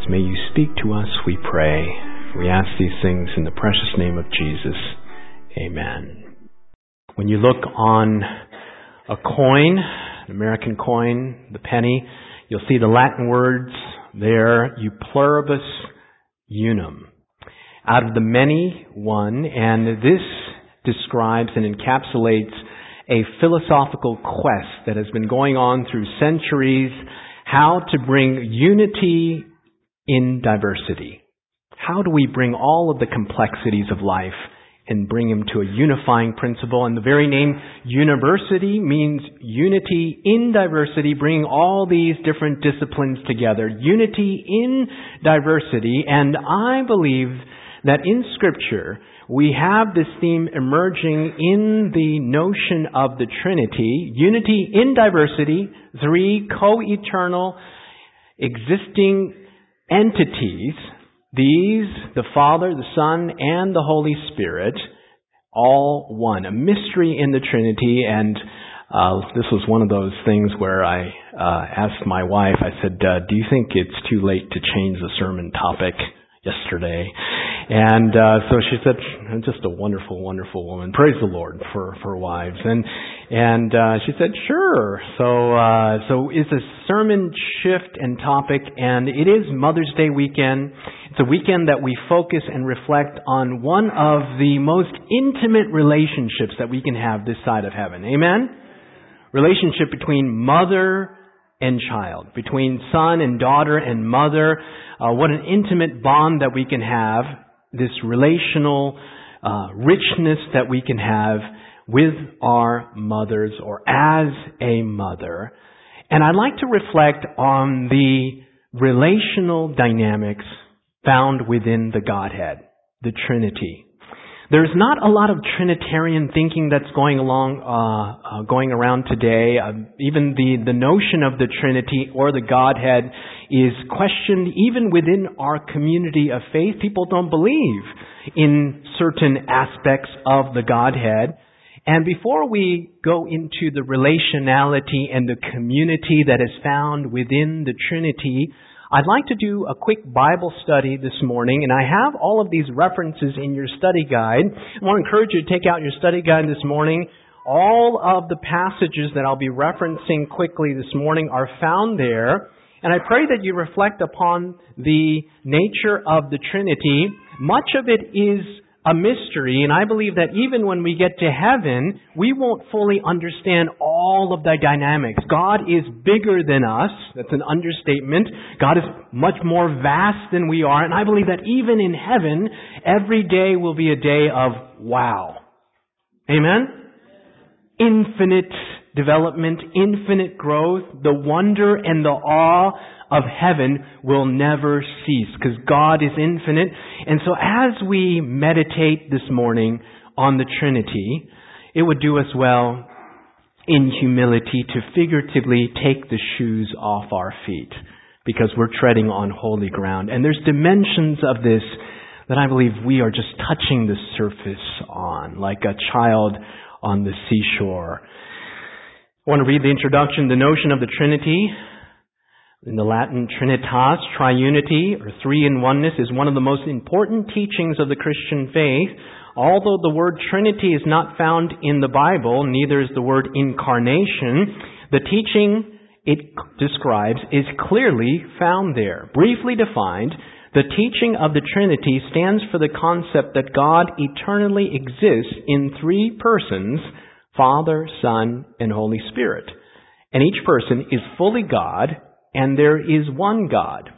May you speak to us, we pray. We ask these things in the precious name of Jesus. Amen. When you look on a coin, an American coin, the penny, you'll see the Latin words there, e pluribus unum. Out of the many, one, and this describes and encapsulates a philosophical quest that has been going on through centuries, how to bring unity in diversity. How do we bring all of the complexities of life and bring them to a unifying principle? And the very name university means unity in diversity, bringing all these different disciplines together. Unity in diversity. And I believe that in Scripture, we have this theme emerging in the notion of the Trinity. Unity in diversity, three co-eternal existing entities. These, the Father, the Son, and the Holy Spirit, all one. A mystery in the Trinity. And this was one of those things where I asked my wife, I said, do you think it's too late to change the sermon topic yesterday? And so she said, just a wonderful, wonderful woman. Praise the Lord for wives. And she said, sure. So it's a sermon shift and topic, and it is Mother's Day weekend. It's a weekend that we focus and reflect on one of the most intimate relationships that we can have this side of heaven. Amen? Relationship between mother and child, between son and daughter and mother. What an intimate bond that we can have, this relational richness that we can have with our mothers or as a mother. And I'd like to reflect on the relational dynamics found within the Godhead, the Trinity. There's not a lot of Trinitarian thinking that's going around today. Even the notion of the Trinity or the Godhead is questioned even within our community of faith. People don't believe in certain aspects of the Godhead. And before we go into the relationality and the community that is found within the Trinity, I'd like to do a quick Bible study this morning, and I have all of these references in your study guide. I want to encourage you to take out your study guide this morning. All of the passages that I'll be referencing quickly this morning are found there, and I pray that you reflect upon the nature of the Trinity. Much of it is a mystery, and I believe that even when we get to heaven, we won't fully understand all of the dynamics. God is bigger than us. That's an understatement. God is much more vast than we are, and I believe that even in heaven, every day will be a day of wow. Amen? Infinite development, infinite growth, the wonder and the awe of heaven will never cease because God is infinite. And so as we meditate this morning on the Trinity, it would do us well in humility to figuratively take the shoes off our feet because we're treading on holy ground. And there's dimensions of this that I believe we are just touching the surface on, like a child on the seashore. I want to read the introduction. The notion of the Trinity, in the Latin Trinitas, triunity, or three-in-oneness, is one of the most important teachings of the Christian faith. Although the word Trinity is not found in the Bible, neither is the word incarnation, the teaching it describes is clearly found there. Briefly defined, the teaching of the Trinity stands for the concept that God eternally exists in three persons, Father, Son, and Holy Spirit. And each person is fully God, and there is one God.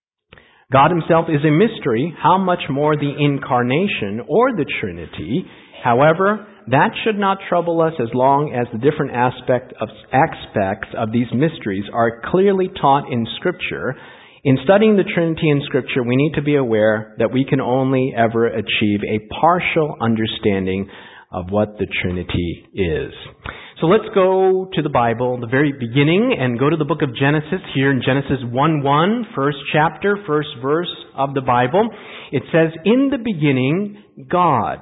God Himself is a mystery, how much more the Incarnation or the Trinity. However, that should not trouble us as long as the different aspects of these mysteries are clearly taught in Scripture. In studying the Trinity in Scripture, we need to be aware that we can only ever achieve a partial understanding of what the Trinity is. So let's go to the Bible, the very beginning, and go to the book of Genesis here in Genesis 1:1, first chapter, first verse of the Bible. It says, "In the beginning, God."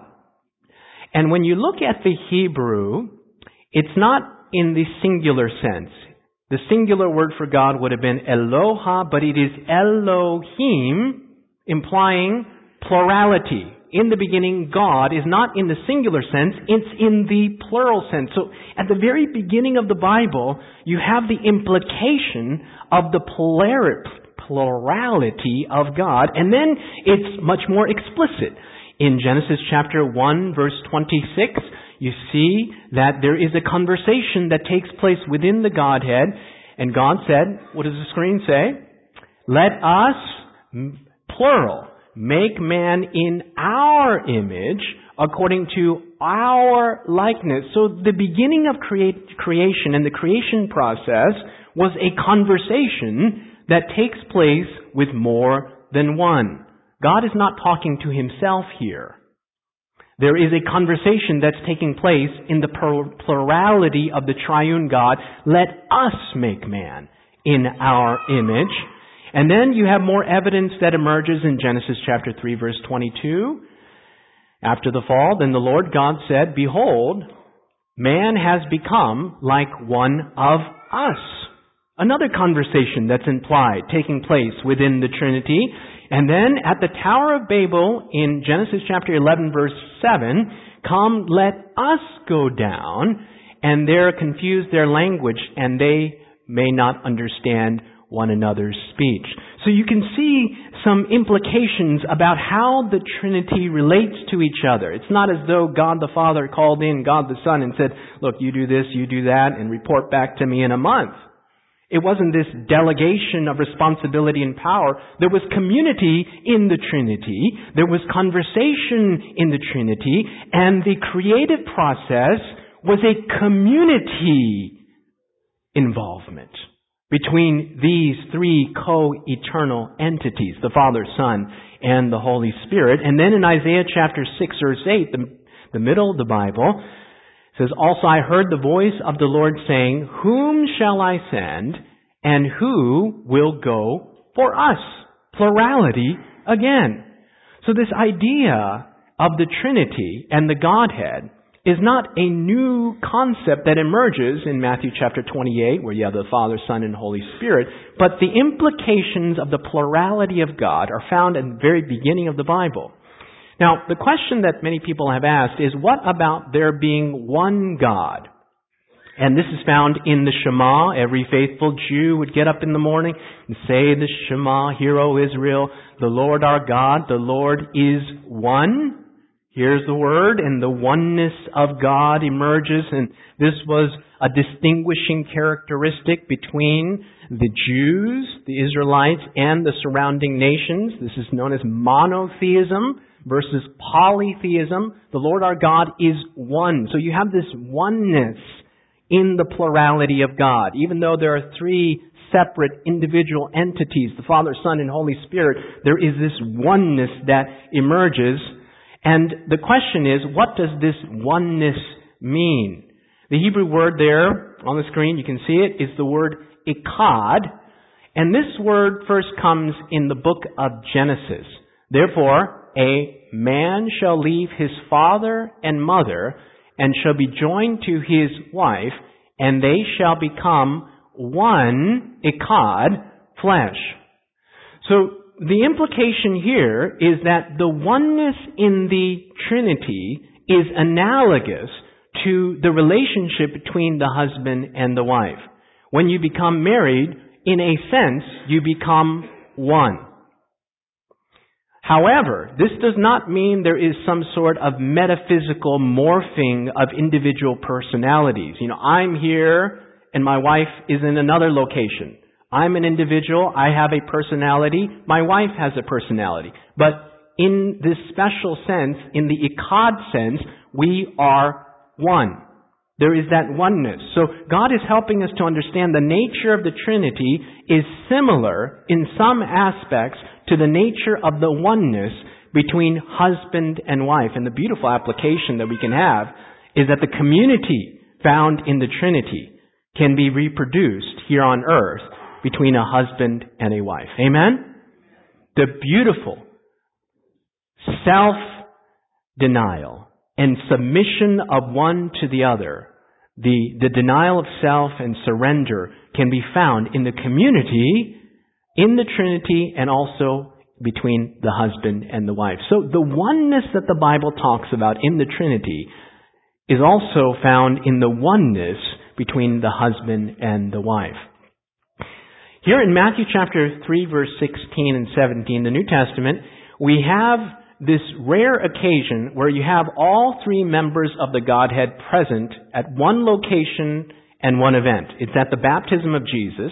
And when you look at the Hebrew, it's not in the singular sense. The singular word for God would have been Eloha, but it is Elohim, implying plurality. In the beginning, God is not in the singular sense, it's in the plural sense. So at the very beginning of the Bible, you have the implication of the plurality of God, and then it's much more explicit. In Genesis chapter 1, verse 26, you see that there is a conversation that takes place within the Godhead, and God said, what does the screen say? Let us, plural, make man in our image according to our likeness. So the beginning of creation and the creation process was a conversation that takes place with more than one. God is not talking to himself here. There is a conversation that's taking place in the plurality of the triune God. Let us make man in our image. And then you have more evidence that emerges in Genesis chapter 3, verse 22. After the fall, then the Lord God said, Behold, man has become like one of us. Another conversation that's implied, taking place within the Trinity. And then at the Tower of Babel in Genesis chapter 11 verse 7, come let us go down, and there confuse their language, and they may not understand one another's speech. So you can see some implications about how the Trinity relates to each other. It's not as though God the Father called in God the Son and said, look, you do this, you do that, and report back to me in a month. It wasn't this delegation of responsibility and power. There was community in the Trinity. There was conversation in the Trinity. And the creative process was a community involvement between these three co-eternal entities, the Father, Son, and the Holy Spirit. And then in Isaiah chapter 6, verse 8, the middle of the Bible, it says, Also I heard the voice of the Lord saying, Whom shall I send, and who will go for us? Plurality again. So this idea of the Trinity and the Godhead is not a new concept that emerges in Matthew chapter 28, where you have the Father, Son, and Holy Spirit, but the implications of the plurality of God are found at the very beginning of the Bible. Now, the question that many people have asked is, what about there being one God? And this is found in the Shema. Every faithful Jew would get up in the morning and say the Shema, Hear, O Israel, the Lord our God, the Lord is one. Here's the word, and the oneness of God emerges, and this was a distinguishing characteristic between the Jews, the Israelites, and the surrounding nations. This is known as monotheism versus polytheism. The Lord our God is one. So you have this oneness in the plurality of God. Even though there are three separate individual entities, the Father, Son, and Holy Spirit, there is this oneness that emerges. And the question is, what does this oneness mean? The Hebrew word there on the screen, you can see it, is the word echad. And this word first comes in the book of Genesis. Therefore, a man shall leave his father and mother and shall be joined to his wife, and they shall become one, echad, flesh. So the implication here is that the oneness in the Trinity is analogous to the relationship between the husband and the wife. When you become married, in a sense, you become one. However, this does not mean there is some sort of metaphysical morphing of individual personalities. I'm here and my wife is in another location. I'm an individual, I have a personality, my wife has a personality. But in this special sense, in the echad sense, we are one. There is that oneness. So God is helping us to understand the nature of the Trinity is similar in some aspects to the nature of the oneness between husband and wife. And the beautiful application that we can have is that the community found in the Trinity can be reproduced here on earth between a husband and a wife. Amen? The beautiful self-denial and submission of one to the other the denial of self and surrender can be found in the community, in the Trinity, and also between the husband and the wife. So the oneness that the Bible talks about in the Trinity is also found in the oneness between the husband and the wife. Here in Matthew chapter 3, verse 16 and 17, the New Testament, we have this rare occasion where you have all three members of the Godhead present at one location and one event. It's at the baptism of Jesus.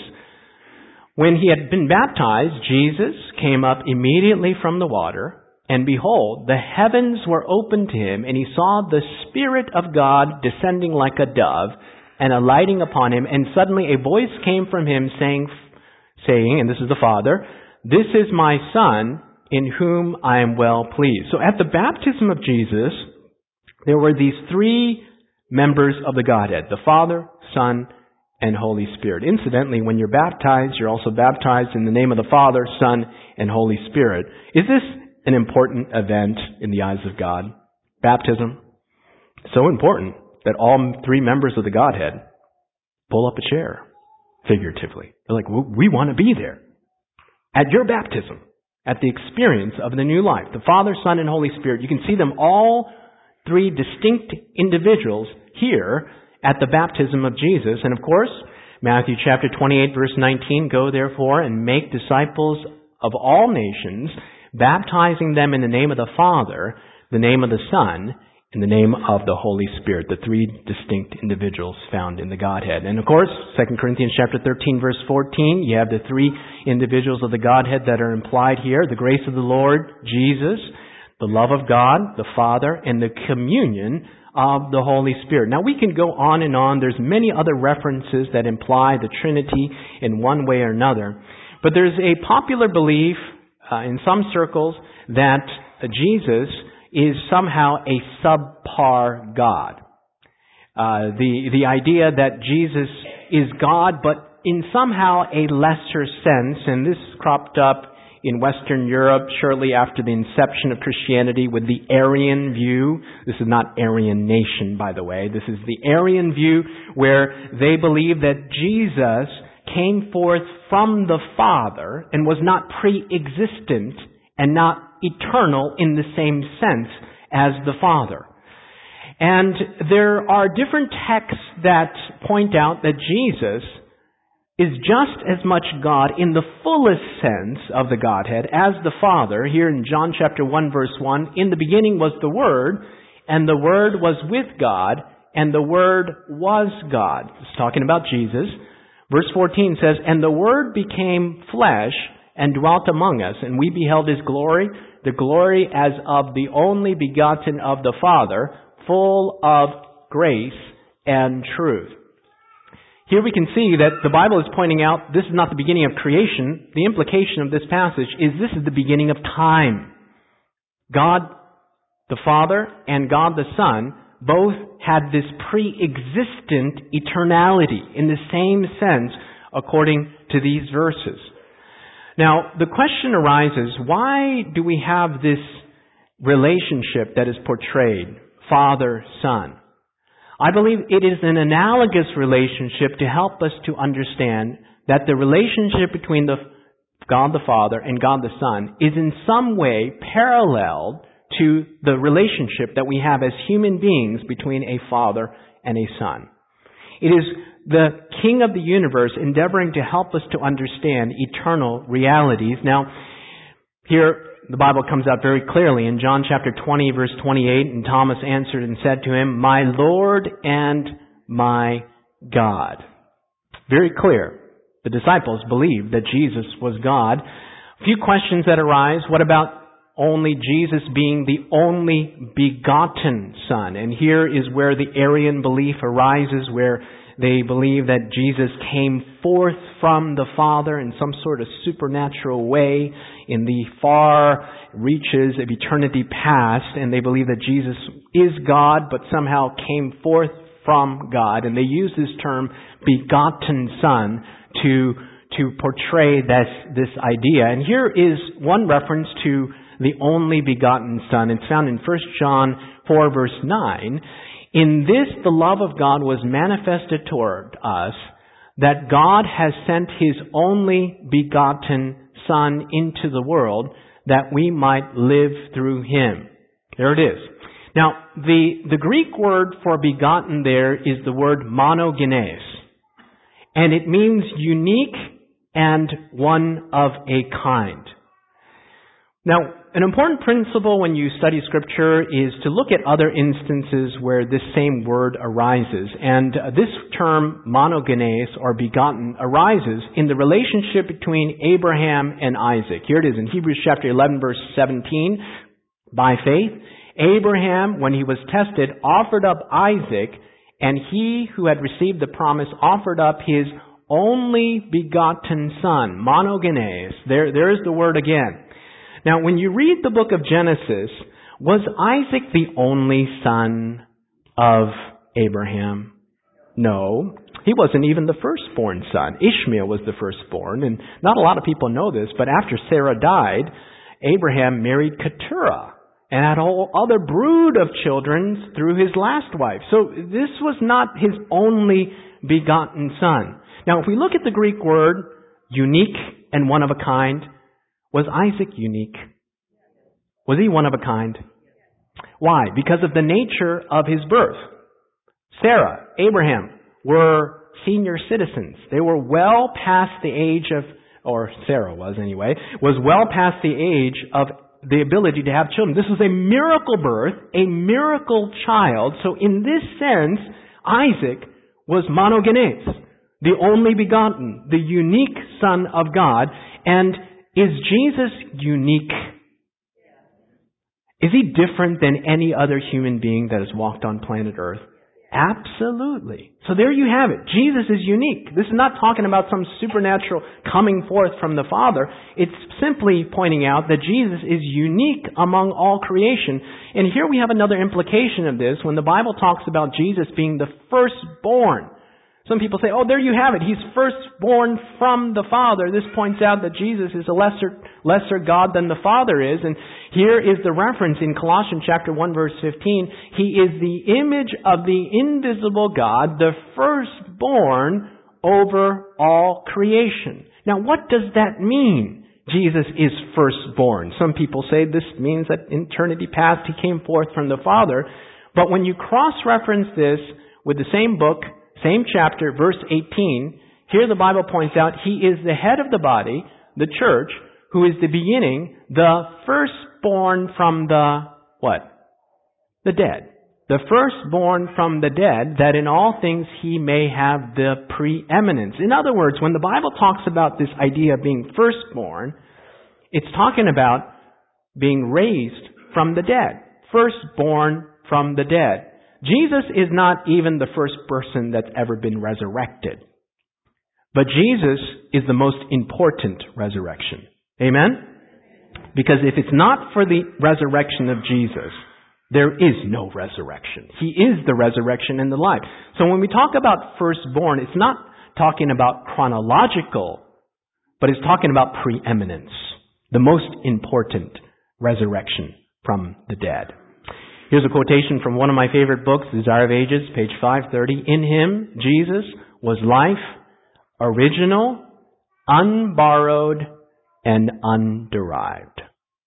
When he had been baptized, Jesus came up immediately from the water, and behold, the heavens were opened to him, and he saw the Spirit of God descending like a dove and alighting upon him, and suddenly a voice came from him saying, and this is the Father, "This is my Son, in whom I am well pleased." So at the baptism of Jesus, there were these three members of the Godhead, the Father, Son, and Holy Spirit. Incidentally, when you're baptized, you're also baptized in the name of the Father, Son, and Holy Spirit. Is this an important event in the eyes of God? Baptism? So important that all three members of the Godhead pull up a chair, figuratively. They're like, we want to be there. At your baptism, at the experience of the new life, the Father, Son, and Holy Spirit, you can see them all three distinct individuals here at the baptism of Jesus. And of course, Matthew chapter 28, verse 19, "Go therefore and make disciples of all nations, baptizing them in the name of the Father, the name of the Son, in the name of the Holy Spirit," the three distinct individuals found in the Godhead. And of course, 2 Corinthians chapter 13, verse 14, you have the three individuals of the Godhead that are implied here: the grace of the Lord Jesus, the love of God, the Father, and the communion of the Holy Spirit. Now we can go on and on. There's many other references that imply the Trinity in one way or another. But there's a popular belief in some circles that Jesus is somehow a subpar God. The idea that Jesus is God, but in somehow a lesser sense, and this cropped up in Western Europe shortly after the inception of Christianity with the Arian view. This is not Aryan nation, by the way. This is the Arian view, where they believe that Jesus came forth from the Father and was not pre-existent and not eternal in the same sense as the Father. And there are different texts that point out that Jesus is just as much God in the fullest sense of the Godhead as the Father. Here in John chapter 1, verse 1, "In the beginning was the Word, and the Word was with God, and the Word was God." It's talking about Jesus. Verse 14 says, "And the Word became flesh and dwelt among us, and we beheld His glory, the glory as of the only begotten of the Father, full of grace and truth." Here we can see that the Bible is pointing out this is not the beginning of creation. The implication of this passage is this is the beginning of time. God the Father and God the Son both had this pre-existent eternality in the same sense according to these verses. Now, the question arises, why do we have this relationship that is portrayed, Father-Son? I believe it is an analogous relationship to help us to understand that the relationship between God the Father and God the Son is in some way paralleled to the relationship that we have as human beings between a Father and a Son. It is the King of the universe endeavoring to help us to understand eternal realities. Now, here the Bible comes out very clearly in John chapter 20, verse 28, "And Thomas answered and said to him, 'My Lord and my God.'" Very clear. The disciples believed that Jesus was God. A few questions that arise. What about only Jesus being the only begotten Son? And here is where the Arian belief arises, where they believe that Jesus came forth from the Father in some sort of supernatural way in the far reaches of eternity past, and they believe that Jesus is God, but somehow came forth from God. And they use this term, begotten Son, to portray this idea. And here is one reference to the only begotten Son. It's found in 1 John 4, verse 9. In this, the love of God was manifested toward us, that God has sent His only begotten Son into the world, that we might live through Him. There it is. Now, the Greek word for begotten there is the word monogenes. And it means unique and one of a kind. Now, an important principle when you study Scripture is to look at other instances where this same word arises. And this term, monogenes, or begotten, arises in the relationship between Abraham and Isaac. Here it is in Hebrews chapter 11, verse 17. By faith, Abraham, when he was tested, offered up Isaac, and he who had received the promise offered up his only begotten son, monogenes. There is the word again. Now, when you read the book of Genesis, was Isaac the only son of Abraham? No. He wasn't even the firstborn son. Ishmael was the firstborn, and not a lot of people know this, but after Sarah died, Abraham married Keturah and had a whole other brood of children through his last wife. So this was not his only begotten son. Now, if we look at the Greek word, unique and one of a kind, was Isaac unique? Was he one of a kind? Why? Because of the nature of his birth. Sarah, Abraham were senior citizens. They were well past the age of, or Sarah was anyway, was well past the age of the ability to have children. This was a miracle birth, a miracle child. So in this sense, Isaac was monogenes, the only begotten, the unique Son of God. And is Jesus unique? Is He different than any other human being that has walked on planet Earth? Absolutely. So there you have it. Jesus is unique. This is not talking about some supernatural coming forth from the Father. It's simply pointing out that Jesus is unique among all creation. And here we have another implication of this when the Bible talks about Jesus being the firstborn. Some people say, oh, there you have it. He's firstborn from the Father. This points out that Jesus is a lesser God than the Father is. And here is the reference in Colossians chapter 1, verse 15. He is the image of the invisible God, the firstborn over all creation. Now, what does that mean? Jesus is firstborn. Some people say this means that in eternity past He came forth from the Father. But when you cross-reference this with the same book, same chapter, verse 18, here the Bible points out He is the head of the body, the church, who is the beginning, the firstborn from the, what? The dead. The firstborn from the dead, that in all things He may have the preeminence. In other words, when the Bible talks about this idea of being firstborn, it's talking about being raised from the dead. Firstborn from the dead. Jesus is not even the first person that's ever been resurrected. But Jesus is the most important resurrection. Amen? Because if it's not for the resurrection of Jesus, there is no resurrection. He is the resurrection and the life. So when we talk about firstborn, it's not talking about chronological, but it's talking about preeminence. The most important resurrection from the dead. Here's a quotation from one of my favorite books, Desire of Ages, page 530. In Him, Jesus, was life, original, unborrowed, and underived.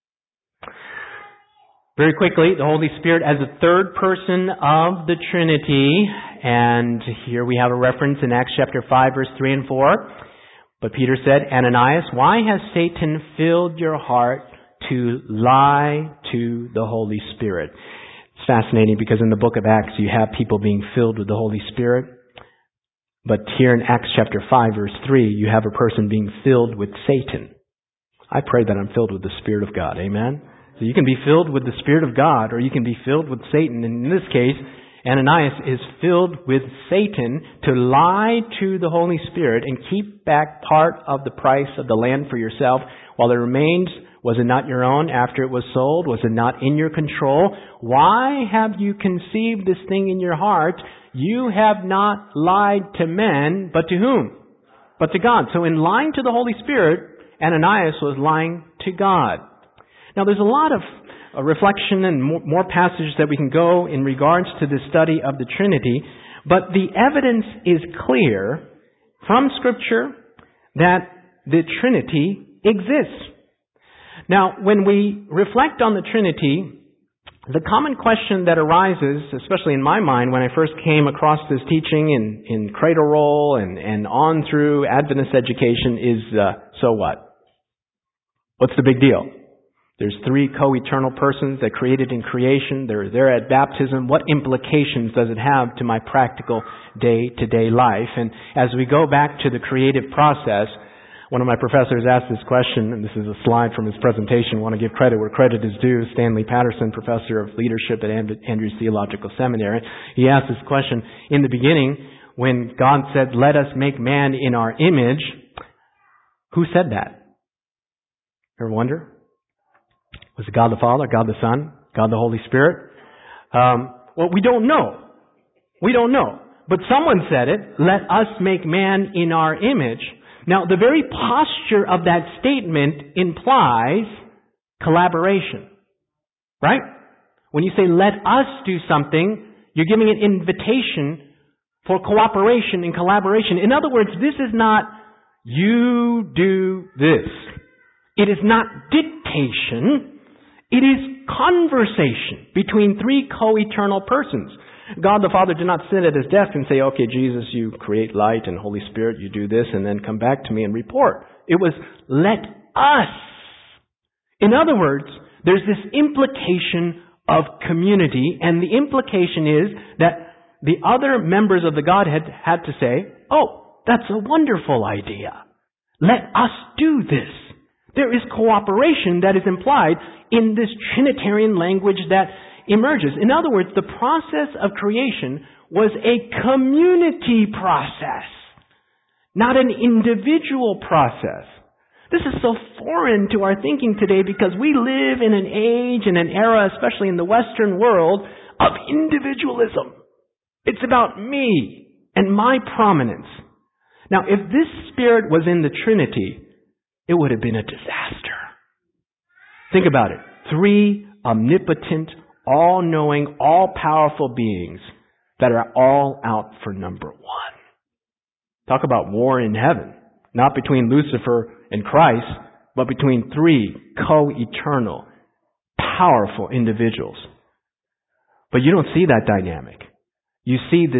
Very quickly, the Holy Spirit as a third person of the Trinity. And here we have a reference in Acts chapter 5, verse 3 and 4. But Peter said, Ananias, why has Satan filled your heart to lie to the Holy Spirit? It's fascinating because in the book of Acts you have people being filled with the Holy Spirit. But here in Acts chapter 5 verse 3 you have a person being filled with Satan. I pray that I'm filled with the Spirit of God. Amen? So you can be filled with the Spirit of God or you can be filled with Satan. And in this case, Ananias is filled with Satan to lie to the Holy Spirit and keep back part of the price of the land for yourself while it remains. Was it not your own after it was sold? Was it not in your control? Why have you conceived this thing in your heart? You have not lied to men, but to whom? But to God. So in lying to the Holy Spirit, Ananias was lying to God. Now there's a lot of a reflection and more passages that we can go in regards to the study of the Trinity, but the evidence is clear from Scripture that the Trinity exists. Now, when we reflect on the Trinity, the common question that arises, especially in my mind when I first came across this teaching in Cradle Roll and on through Adventist education is, so what? What's the big deal? There's three co-eternal persons that created in creation. They're there at baptism. What implications does it have to my practical day-to-day life? And as we go back to the creative process, one of my professors asked this question, and this is a slide from his presentation. I want to give credit where credit is due. Stanley Patterson, professor of leadership at Andrews Theological Seminary. He asked this question, in the beginning, when God said, "Let us make man in our image," who said that? Ever wonder? Was it God the Father, God the Son, God the Holy Spirit? Well, we don't know. We don't know. But someone said it, "Let us make man in our image." Now, the very posture of that statement implies collaboration. Right? When you say, "Let us do something," you're giving an invitation for cooperation and collaboration. In other words, this is not, "You do this." It is not dictation. It is conversation between three co-eternal persons. God the Father did not sit at his desk and say, "Okay, Jesus, you create light, and Holy Spirit, you do this, and then come back to me and report." It was, "Let us." In other words, there's this implication of community, and the implication is that the other members of the Godhead had to say, "Oh, that's a wonderful idea. Let us do this." There is cooperation that is implied in this Trinitarian language that emerges. In other words, the process of creation was a community process, not an individual process. This is so foreign to our thinking today because we live in an age and an era, especially in the Western world, of individualism. It's about me and my prominence. Now, if this spirit was in the Trinity, it would have been a disaster. Think about it. Three omnipotent, all-knowing, all-powerful beings that are all out for number one. Talk about war in heaven. Not between Lucifer and Christ, but between three co-eternal, powerful individuals. But you don't see that dynamic. You see this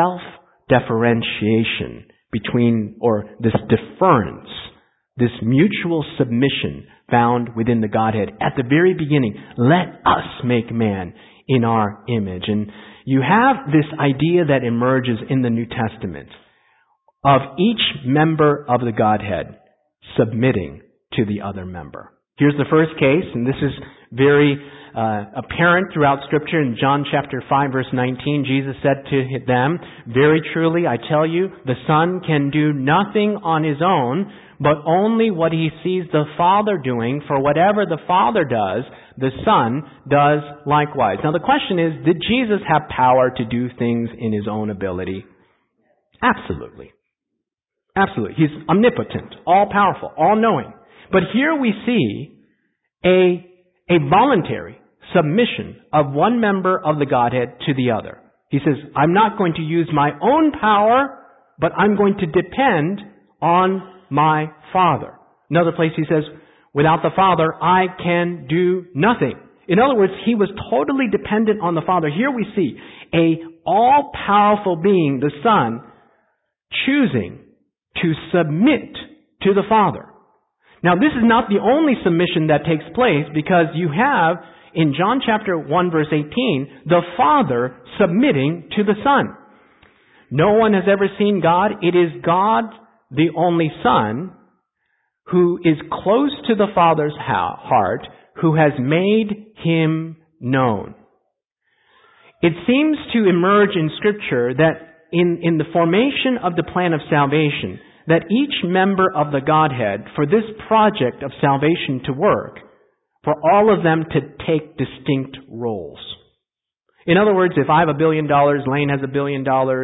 self-differentiation between, or this deference, this mutual submission found within the Godhead at the very beginning. Let us make man in our image. And you have this idea that emerges in the New Testament of each member of the Godhead submitting to the other member. Here's the first case, and this is very apparent throughout Scripture. In John chapter 5, verse 19, Jesus said to them, "Very truly, I tell you, the Son can do nothing on His own, but only what He sees the Father doing. For whatever the Father does, the Son does likewise." Now the question is, did Jesus have power to do things in His own ability? Absolutely. Absolutely. He's omnipotent, all-powerful, all-knowing. But here we see a voluntary submission of one member of the Godhead to the other. He says, "I'm not going to use my own power, but I'm going to depend on my Father." Another place he says, "Without the Father, I can do nothing." In other words, he was totally dependent on the Father. Here we see a all-powerful being, the Son, choosing to submit to the Father. Now, this is not the only submission that takes place, because you have, in John chapter 1, verse 18, the Father submitting to the Son. No one has ever seen God. It is God, the only Son, who is close to the Father's heart, who has made Him known. It seems to emerge in Scripture that in the formation of the plan of salvation, that each member of the Godhead, for this project of salvation to work, for all of them to take distinct roles. In other words, if I have $1 billion, Lane has $1 billion,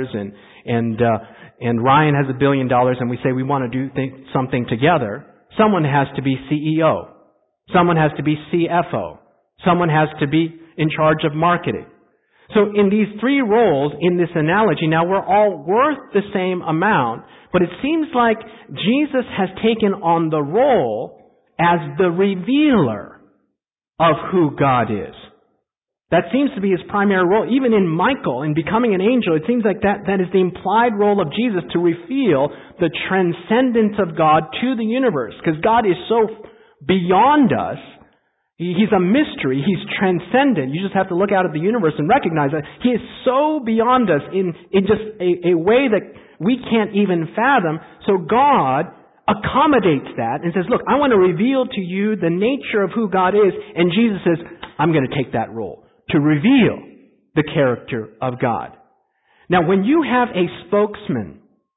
and Ryan has $1 billion, and we say we want to do something together, someone has to be CEO. Someone has to be CFO. Someone has to be in charge of marketing. So in these three roles, in this analogy, now we're all worth the same amount, but it seems like Jesus has taken on the role as the revealer of who God is. That seems to be his primary role. Even in Michael, in becoming an angel, it seems like that is the implied role of Jesus, to reveal the transcendence of God to the universe. Because God is so beyond us. He's a mystery. He's transcendent. You just have to look out at the universe and recognize that He is so beyond us in just a way that we can't even fathom. So God accommodates that and says, look, I want to reveal to you the nature of who God is. And Jesus says, I'm going to take that role to reveal the character of God. Now, when you have a spokesman,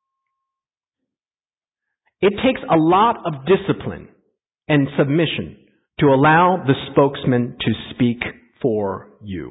it takes a lot of discipline and submission to allow the spokesman to speak for you.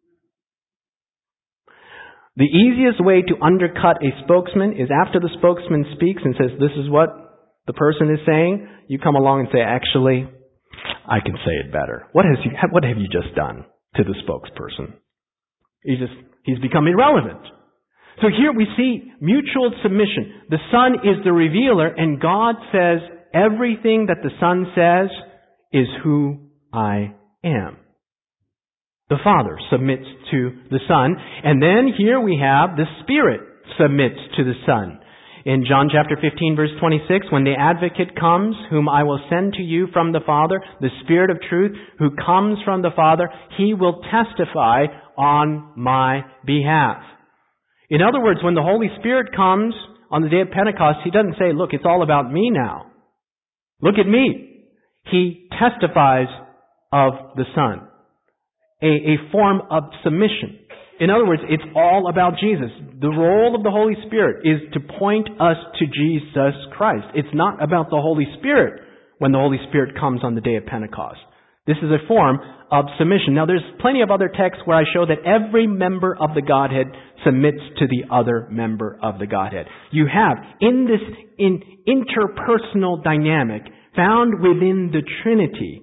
The easiest way to undercut a spokesman is after the spokesman speaks and says, this is what the person is saying, you come along and say, actually, I can say it better. What have you just done to the spokesperson? He's become irrelevant. So here we see mutual submission. The Son is the revealer, and God says, everything that the Son says is who I am. The Father submits to the Son. And then here we have the Spirit submits to the Son. In John chapter 15, verse 26, when the Advocate comes, whom I will send to you from the Father, the Spirit of truth, who comes from the Father, He will testify on my behalf. In other words, when the Holy Spirit comes on the day of Pentecost, He doesn't say, look, it's all about me now. Look at me. He testifies of the Son. A form of submission. In other words, it's all about Jesus. The role of the Holy Spirit is to point us to Jesus Christ. It's not about the Holy Spirit when the Holy Spirit comes on the day of Pentecost. This is a form of submission. Now, there's plenty of other texts where I show that every member of the Godhead submits to the other member of the Godhead. You have, in this interpersonal dynamic found within the Trinity,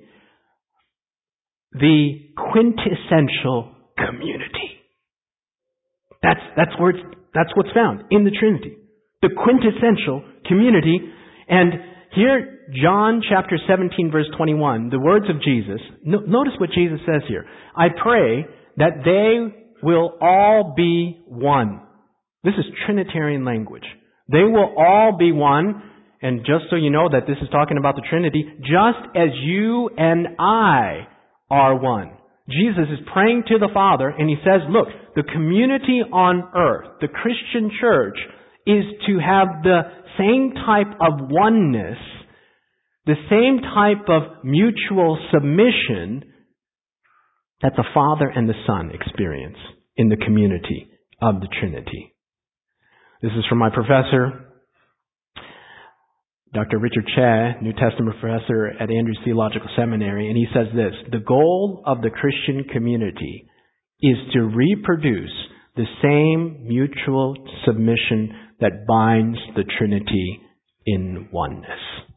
the quintessential community. That's what's found in the Trinity. The quintessential community. And here, John chapter 17, verse 21, the words of Jesus. Notice what Jesus says here. I pray that they will all be one. This is Trinitarian language. They will all be one. And just so you know that this is talking about the Trinity, just as you and I are one. Jesus is praying to the Father, and He says, look, the community on earth, the Christian church, is to have the same type of oneness, the same type of mutual submission that the Father and the Son experience in the community of the Trinity. This is from my professor, Dr. Richard Che, New Testament professor at Andrews Theological Seminary, and he says this: the goal of the Christian community is to reproduce the same mutual submission that binds the Trinity in oneness.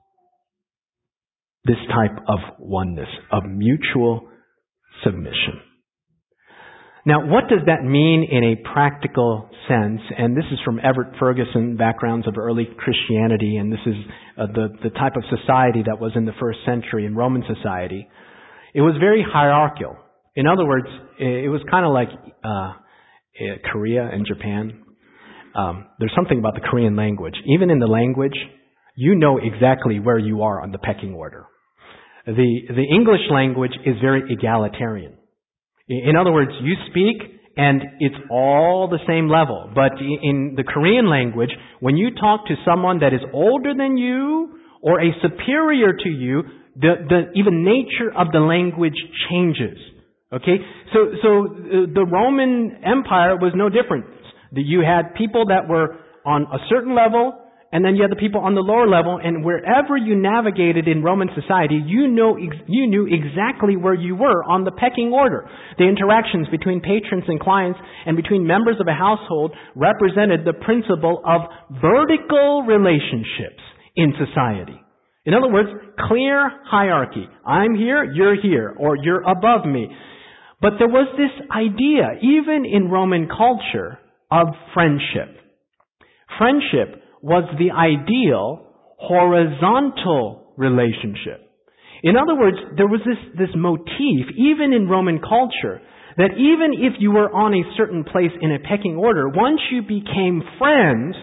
This type of oneness, of mutual submission. Now, what does that mean in a practical sense? And this is from Everett Ferguson, Backgrounds of Early Christianity, and this is the type of society that was in the first century, in Roman society. It was very hierarchical. In other words, it was kind of like Korea and Japan. There's something about the Korean language. Even in the language, you know exactly where you are on the pecking order. The English language is very egalitarian. In other words, you speak and it's all the same level. But in the Korean language, when you talk to someone that is older than you or a superior to you, the even nature of the language changes. Okay? So the Roman Empire was no different. You had people that were on a certain level, and then you had the people on the lower level, and wherever you navigated in Roman society, you knew exactly where you were on the pecking order. The interactions between patrons and clients and between members of a household represented the principle of vertical relationships in society. In other words, clear hierarchy. I'm here, or you're above me. But there was this idea, even in Roman culture, of friendship. Friendship was the ideal horizontal relationship. In other words, there was this motif, even in Roman culture, that even if you were on a certain place in a pecking order, once you became friends,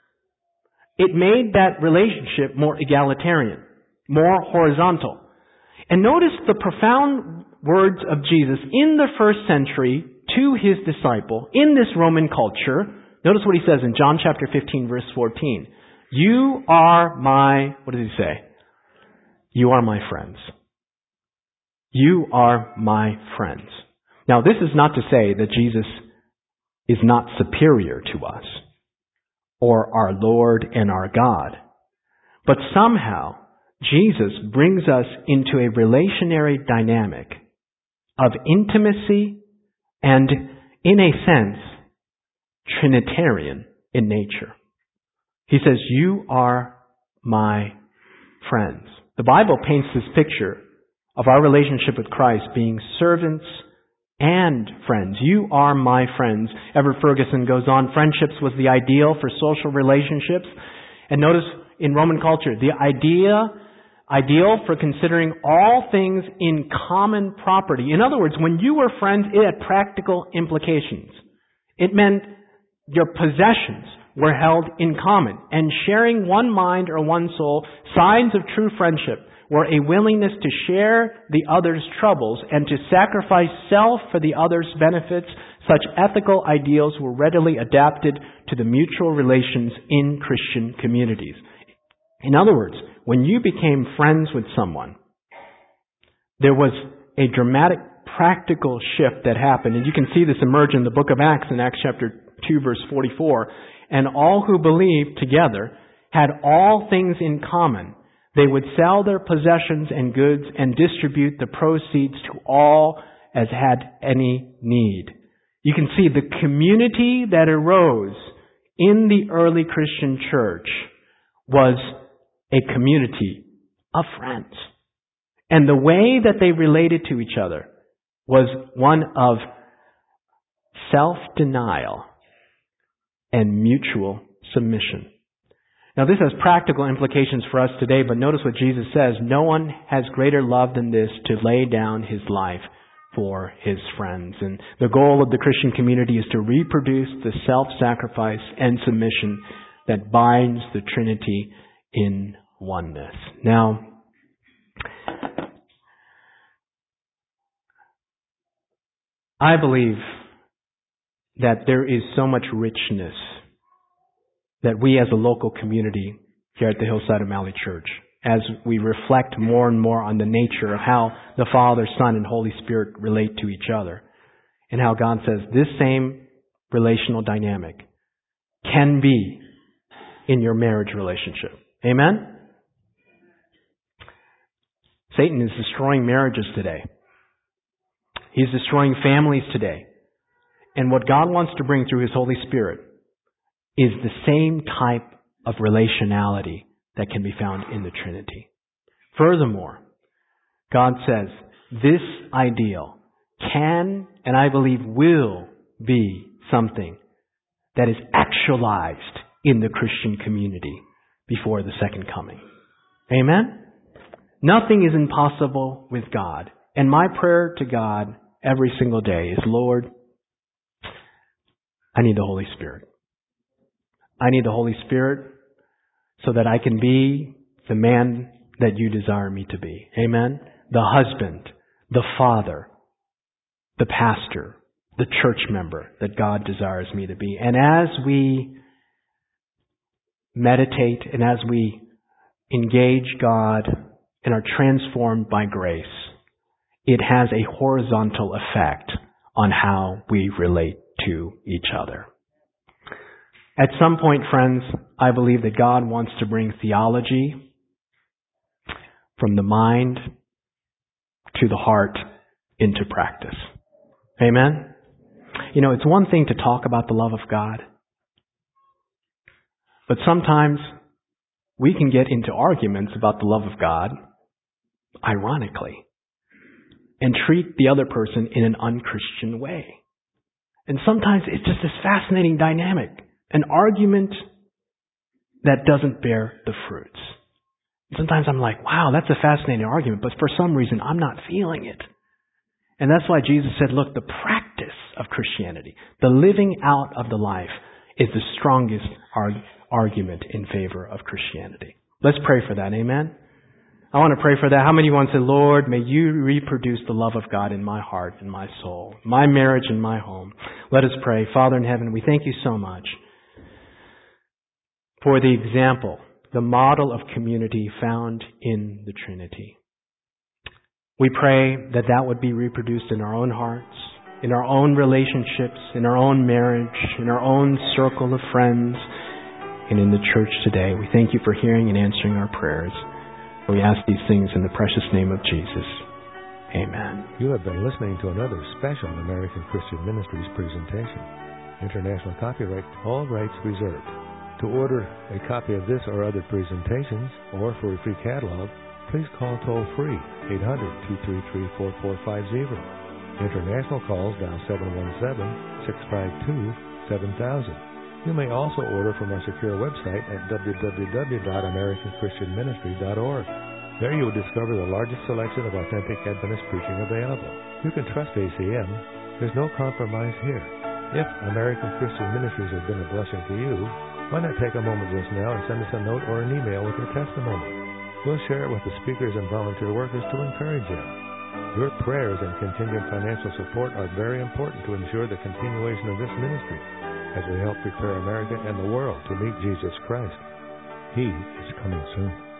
it made that relationship more egalitarian, more horizontal. And notice the profound words of Jesus in the first century to his disciple in this Roman culture. Notice what he says in John chapter 15, verse 14. You are my, what does he say? You are my friends. You are my friends. Now, this is not to say that Jesus is not superior to us, or our Lord and our God. But somehow, Jesus brings us into a relationary dynamic of intimacy and, in a sense, Trinitarian in nature. He says, you are my friends. The Bible paints this picture of our relationship with Christ being servants and friends. You are my friends. Everett Ferguson goes on, friendships was the ideal for social relationships. And notice in Roman culture, the ideal for considering all things in common property. In other words, when you were friends, it had practical implications. It meant your possessions were held in common, and sharing one mind or one soul, signs of true friendship, were a willingness to share the other's troubles and to sacrifice self for the other's benefits. Such ethical ideals were readily adapted to the mutual relations in Christian communities. In other words, when you became friends with someone, there was a dramatic practical shift that happened. And you can see this emerge in the book of Acts, in Acts chapter 2, verse 44. And all who believed together had all things in common. They would sell their possessions and goods and distribute the proceeds to all as had any need. You can see the community that arose in the early Christian church was a community of friends. And the way that they related to each other was one of self-denial and mutual submission. Now, this has practical implications for us today, but notice what Jesus says. No one has greater love than this, to lay down his life for his friends. And the goal of the Christian community is to reproduce the self-sacrifice and submission that binds the Trinity in oneness. Now, I believe that there is so much richness that we as a local community here at the Hillside O'Malley Church, as we reflect more and more on the nature of how the Father, Son, and Holy Spirit relate to each other, and how God says this same relational dynamic can be in your marriage relationship. Amen? Satan is destroying marriages today. He's destroying families today. And what God wants to bring through His Holy Spirit is the same type of relationality that can be found in the Trinity. Furthermore, God says this ideal can, and I believe will, be something that is actualized in the Christian community before the second coming. Amen? Nothing is impossible with God. And my prayer to God every single day is, Lord, I need the Holy Spirit. I need the Holy Spirit so that I can be the man that you desire me to be. Amen? The husband, the father, the pastor, the church member that God desires me to be. And as we meditate and as we engage God and are transformed by grace, it has a horizontal effect on how we relate to each other. At some point, friends, I believe that God wants to bring theology from the mind to the heart into practice. Amen? You know, it's one thing to talk about the love of God, but sometimes we can get into arguments about the love of God, ironically, and treat the other person in an unchristian way. And sometimes it's just this fascinating dynamic, an argument that doesn't bear the fruits. Sometimes I'm like, wow, that's a fascinating argument, but for some reason I'm not feeling it. And that's why Jesus said, look, the practice of Christianity, the living out of the life, is the strongest argument in favor of Christianity. Let's pray for that, amen? I want to pray for that. How many want to say, Lord, may you reproduce the love of God in my heart and my soul, my marriage and my home. Let us pray. Father in heaven, we thank you so much for the example, the model of community found in the Trinity. We pray that that would be reproduced in our own hearts, in our own relationships, in our own marriage, in our own circle of friends, and in the church today. We thank you for hearing and answering our prayers. We ask these things in the precious name of Jesus. Amen. You have been listening to another special American Christian Ministries presentation. International copyright, all rights reserved. To order a copy of this or other presentations, or for a free catalog, please call toll-free 800-233-4450. International calls dial 717-652-7000. You may also order from our secure website at www.americanchristianministry.org. There you will discover the largest selection of authentic Adventist preaching available. You can trust ACM. There's no compromise here. If American Christian Ministries has been a blessing to you, why not take a moment just now and send us a note or an email with your testimony? We'll share it with the speakers and volunteer workers to encourage them. Your prayers and continued financial support are very important to ensure the continuation of this ministry as we help prepare America and the world to meet Jesus Christ. He is coming soon.